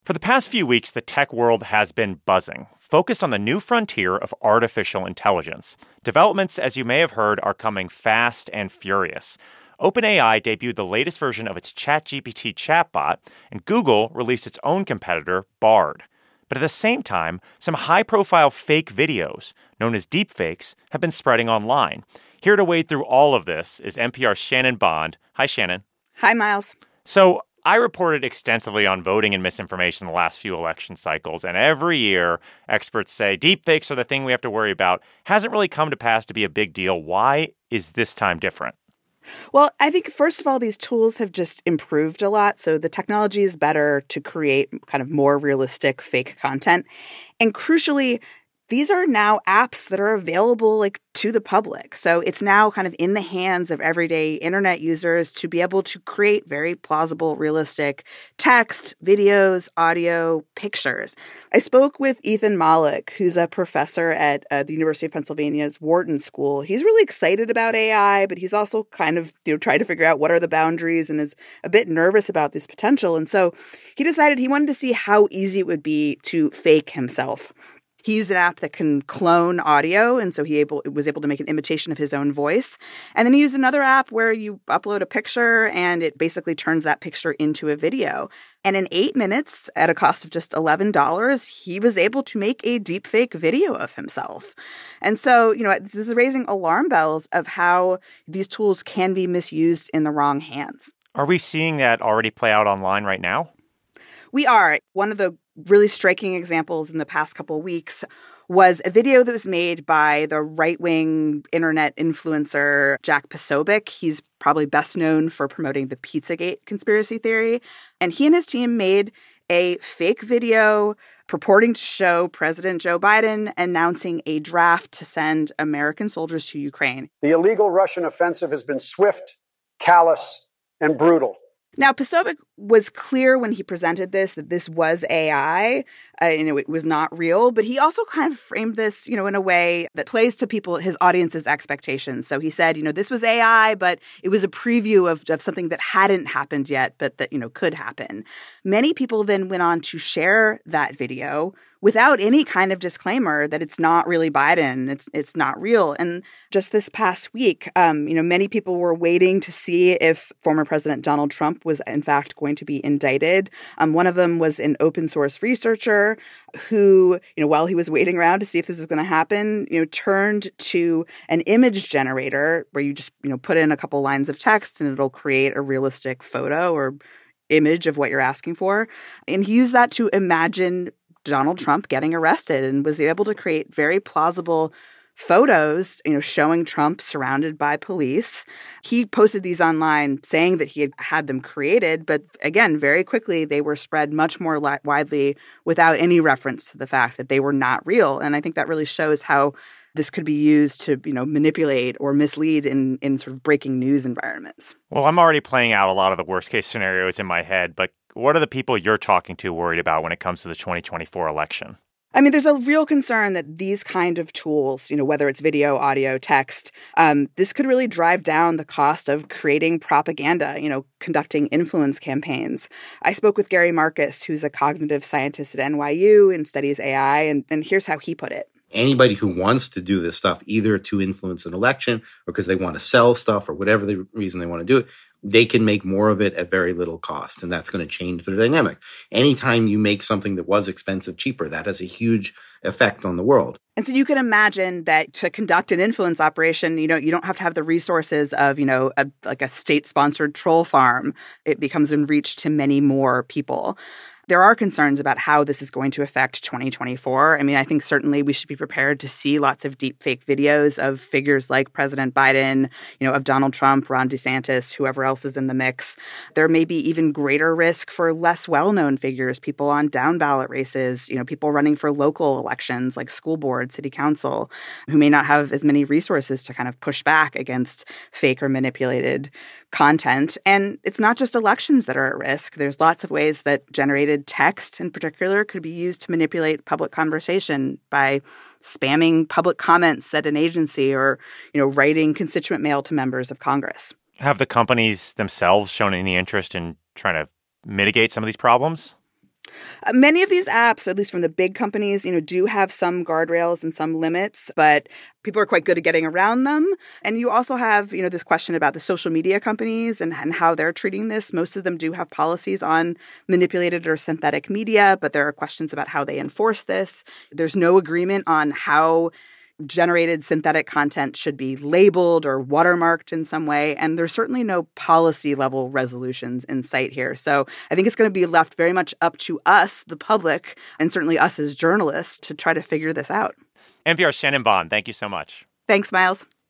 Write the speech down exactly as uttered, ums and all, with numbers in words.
For the past few weeks, the tech world has been buzzing, focused on the new frontier of artificial intelligence. Developments, as you may have heard, are coming fast and furious. OpenAI debuted the latest version of its ChatGPT chatbot, and Google released its own competitor, Bard. But at the same time, some high-profile fake videos, known as deepfakes, have been spreading online. Here to wade through all of this is N P R's Shannon Bond. Hi, Shannon. Hi, Miles. So I reported extensively on voting and misinformation in the last few election cycles, and every year experts say deepfakes are the thing we have to worry about. Hasn't really come to pass to be a big deal. Why is this time different? Well, I think, first of all, these tools have just improved a lot. So the technology is better to create kind of more realistic fake content. And crucially, these are now apps that are available like to the public. So it's now kind of in the hands of everyday internet users to be able to create very plausible, realistic text, videos, audio, pictures. I spoke with Ethan Mollick, who's a professor at uh, the University of Pennsylvania's Wharton School. He's really excited about A I, but he's also kind of, you know, trying to figure out what are the boundaries and is a bit nervous about this potential. And so he decided he wanted to see how easy it would be to fake himself. He used an app that can clone audio, and so he able was able to make an imitation of his own voice. And then he used another app where you upload a picture, and it basically turns that picture into a video. And in eight minutes, at a cost of just eleven dollars, he was able to make a deepfake video of himself. And so, you know, this is raising alarm bells of how these tools can be misused in the wrong hands. Are we seeing that already play out online right now? We are. One of the really striking examples in the past couple of weeks was a video that was made by the right-wing internet influencer Jack Posobiec. He's probably best known for promoting the Pizzagate conspiracy theory. And he and his team made a fake video purporting to show President Joe Biden announcing a draft to send American soldiers to Ukraine. The illegal Russian offensive has been swift, callous, and brutal. Now, Posobiec was clear when he presented this that this was A I uh, and it was not real, but he also kind of framed this, you know, in a way that plays to people, his audience's expectations. So he said, you know, this was A I, but it was a preview of, of something that hadn't happened yet, but that, you know, could happen. Many people then went on to share that video without any kind of disclaimer that it's not really Biden, it's it's not real. And just this past week, um, you know, many people were waiting to see if former President Donald Trump was in fact going to be indicted. Um, one of them was an open source researcher who, you know, while he was waiting around to see if this was going to happen, you know, turned to an image generator where you just, you know, put in a couple lines of text and it'll create a realistic photo or image of what you're asking for. And he used that to imagine Donald Trump getting arrested and was able to create very plausible photos, you know, showing Trump surrounded by police. He posted these online saying that he had had them created, but again, very quickly they were spread much more li- widely without any reference to the fact that they were not real. And I think that really shows how this could be used to, you know, manipulate or mislead in, in sort of breaking news environments. Well, I'm already playing out a lot of the worst case scenarios in my head, but what are the people you're talking to worried about when it comes to the twenty twenty-four election? I mean, there's a real concern that these kind of tools, you know, whether it's video, audio, text, um, this could really drive down the cost of creating propaganda, you know, conducting influence campaigns. I spoke with Gary Marcus, who's a cognitive scientist at N Y U and studies A I, and, and here's how he put it. Anybody who wants to do this stuff, either to influence an election or because they want to sell stuff or whatever the reason they want to do it, they can make more of it at very little cost. And that's going to change the dynamic. Anytime you make something that was expensive cheaper, that has a huge effect on the world. And so you can imagine that to conduct an influence operation, you know, you don't have to have the resources of, you know, a, like a state-sponsored troll farm. It becomes in reach to many more people. There are concerns about how this is going to affect twenty twenty-four. I mean, I think certainly we should be prepared to see lots of deep fake videos of figures like President Biden, you know, of Donald Trump, Ron DeSantis, whoever else is in the mix. There may be even greater risk for less well-known figures, people on down ballot races, you know, people running for local elections like school board, city council, who may not have as many resources to kind of push back against fake or manipulated content. And it's not just elections that are at risk. There's lots of ways that generated text in particular could be used to manipulate public conversation by spamming public comments at an agency or, you know, writing constituent mail to members of Congress. Have the companies themselves shown any interest in trying to mitigate some of these problems? Uh, many of these apps, at least from the big companies, you know, do have some guardrails and some limits, but people are quite good at getting around them. And you also have, you know, this question about the social media companies and, and how they're treating this. Most of them do have policies on manipulated or synthetic media, but there are questions about how they enforce this. There's no agreement on how generated synthetic content should be labeled or watermarked in some way. And there's certainly no policy level resolutions in sight here. So I think it's going to be left very much up to us, the public, and certainly us as journalists to try to figure this out. N P R's Shannon Bond, thank you so much. Thanks, Miles.